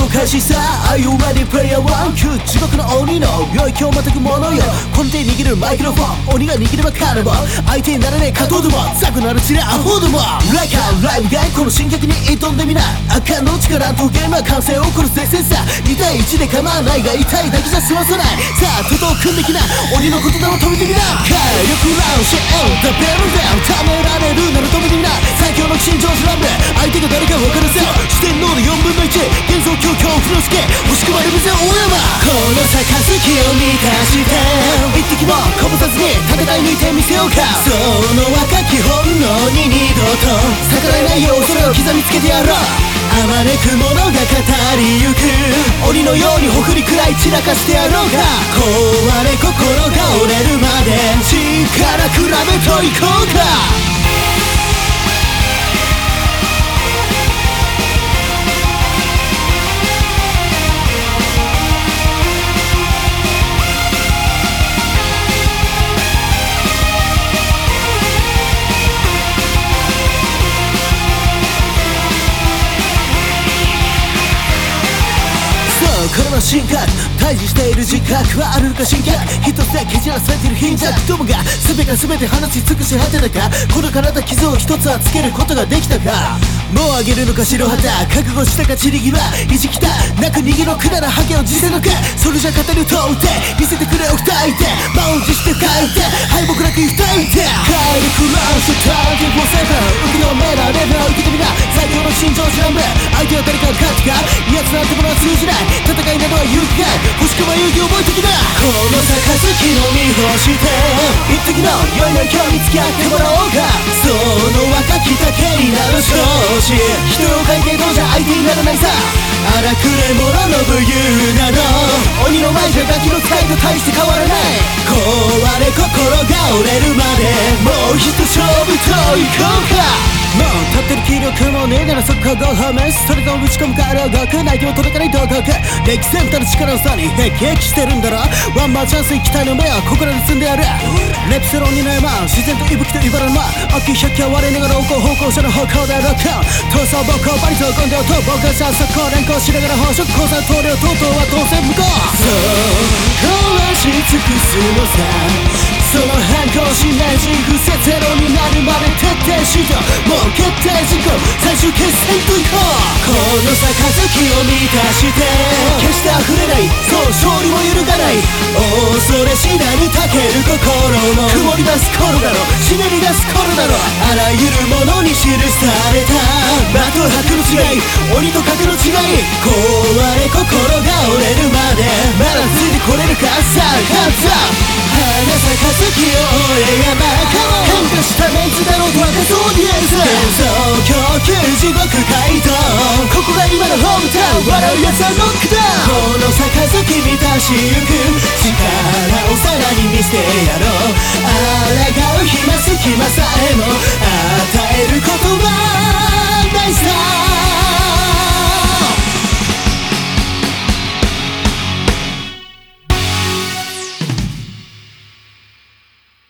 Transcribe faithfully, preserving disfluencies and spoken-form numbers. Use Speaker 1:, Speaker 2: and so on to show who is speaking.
Speaker 1: 闘開始さ Are you ready player one 地獄の鬼の領域をまたぐものよこの手握るマイクロフォン鬼が握ればカルボ相手にならねえ加藤どもザクなるチレアホどもライカーライブガイこの進撃に挑んでみな赤の力とゲームは完成を起こる絶戦さに対いちで構わないが痛いだけじゃ済まさないさあ徒党組んできな鬼の言霊を止めてみな火力ラウンシエンダベルダウンためられるなら止めてみな最強の新庄ジランブ相手が誰か分かるぜ四天王のよんぶんのいち幻想狂狂不の助欲しくばれるぜ大山この杯を満たして一滴もこぼさずに戦い抜いてみせようかその若き本能に二度と逆らえないよそれを刻みつけてやろうあまねく者が語りゆく鬼のようにほくりくらい散らかしてやろうか壊れ心が折れるまで力比べといこうかこれは進化対峙している自覚はあるのか進化一つで蹴散らされている貧弱どもが全てが全て放ち尽くし果てたかこの体傷を一つはつけることができたかもうあげるのか白旗覚悟したか散り際意地きたなく逃げろくならハゲを辞せのかそれじゃ語りを問うて見せてくれお二人で満を持して書いて敗北なく二人で帰るクラウンシュターゲンフォーセブン浮きのメラレベルを受けてみな最強の新庄ジランブ相手は誰かが勝つか威圧なんてものは通じない戦いなどは勇気が欲しくば勇気を覚えてきなこの杯の見干して一滴の良いの今日に付き合ってもらおうかその若きだけになる少子人を書いてどうじゃ相手にならないさ荒くれ者の武勇など鬼の前じゃガキの使いと大して変わらない壊れ心が折れるまでもう一勝負といこうかもう立ってる気力もねえなら速攻ゴーホームそれとも打ち込むか両国泣いても届かない同国歴戦たる力の差にへきへきしてるんだろワンマンチャンスに期待の目は心に積んでやるレプセロンにの山自然と息吹と茨の間秋百鬼は割れながら方向方向者の方向でロック闘争暴行バリと根性と暴漢者速攻連行しながら宝飾鉱山棟梁とうとうは当選無効そう壊し尽くすのさその反抗しない自負せゼロになるまで徹底しようもう決定事項最終決戦といこうこの杯を満たして決して溢れないそう勝利も揺るがない恐れしなにたける心も曇り出す頃だろ湿り出す頃だろあらゆるものに記された魔と悪の違い鬼と格の違い壊れ心が折れるまでまだついてこれるかさあカッツアップ花咲か月を追え山変化したメンツだろうと赤そうにやるさ幻想供給地獄街道ここが今のホームタウン笑うやつはノックダウンこの杯満たしゆく力をさらに見せてやろう抗う暇隙間さえも与えること